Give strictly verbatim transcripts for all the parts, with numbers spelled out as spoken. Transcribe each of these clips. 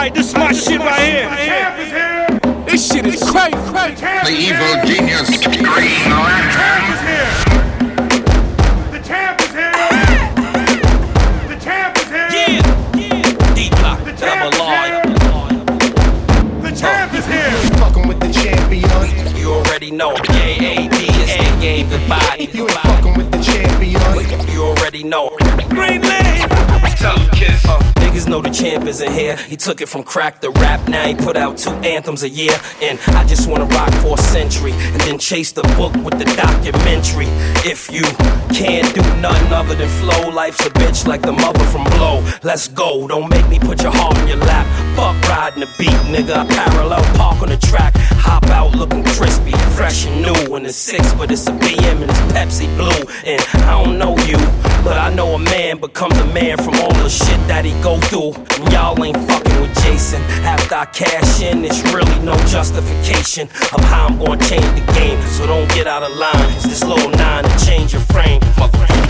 Alright, this is my shit right here. This shit is crazy. The evil genius Green Lantern is here. The champ is here. The champ is here. Yeah, yeah. D-Block, double R. The champ is here. You fucking with the champion. You already know. A A D is the game goodbye. You ain't fucking with the champion. You already know. Green Lane. Tell him, kiss. Uh, niggas know the champ isn't here. He took it from crack to rap. Now he put out two anthems a year. And I just wanna rock for a century and then chase the book with the documentary. If you can't do nothing other than flow, life's a bitch like the mother from Blow. Let's go. Don't make me put your heart in your lap. Fuck riding the beat, nigga. I parallel park on the track. Hop out looking crispy, fresh and new. And it's six, but it's a B M and it's Pepsi Blue. And I don't know you, but I know a man becomes a man from all the shit that he go through. And y'all ain't fucking with Jason. After I cash in, it's really no justification of how I'm gonna change the game. So don't get out of line. It's this little nine to change your frame, motherfucker.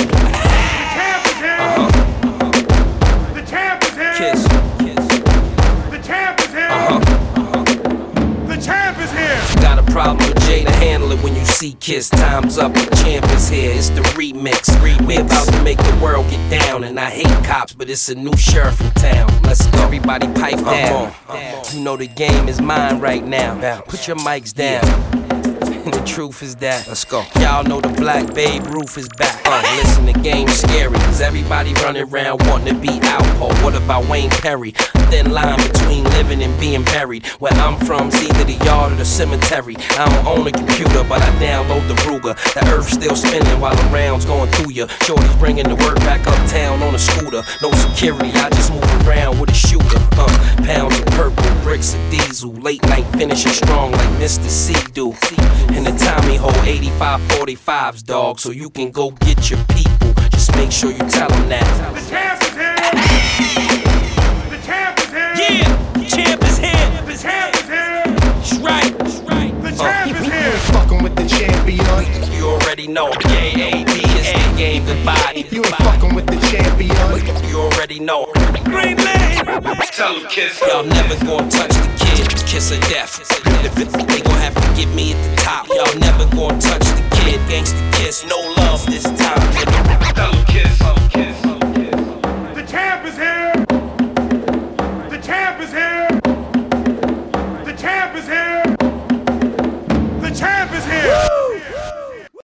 Uh-huh. The champ is here. Kiss, kiss. The champ is here. Uh-huh. The champ is here. Got a problem with Jay to handle it when you see Kiss. Time's up, the champ is here. It's the remix. We about to make the world get down. And I hate cops, but it's a new sheriff in town. Let's go. Everybody pipe down. You know the game is mine right now. Put your mics down. And the truth is that, let's go. Y'all know the black Babe Ruth is back. Uh, listen, the game's scary, cause everybody running around wanting to be Alpo. What about Wayne Perry? Thin line between living and being buried. Where I'm from, it's either the yard or the cemetery. I don't own a computer, but I download the Ruger. The earth's still spinning while the rounds going through ya. Shorty's bringing the work back uptown on a scooter. No security, I just move around with a shooter. Uh, pounds of purple, bricks of diesel. Late night finishing strong like Mister C do. And the Tommy hold eighty-five forty-fives, dog, so you can go get your people. Just make sure you tell them that. The champ is here. The champ is here. Yeah, the champ is here. The champ is here. It's right, it's right. The champ is here. Fucking with the champion. You already know. A A D is the game goodbye. You ain't fucking with the champion. You already know. Green Lane. Tell him, kiss. Y'all never gonna touch the kid. Kiss of death. If it, they gon' have to get me at the top. Y'all never gonna touch the kid. Gangsta kiss, no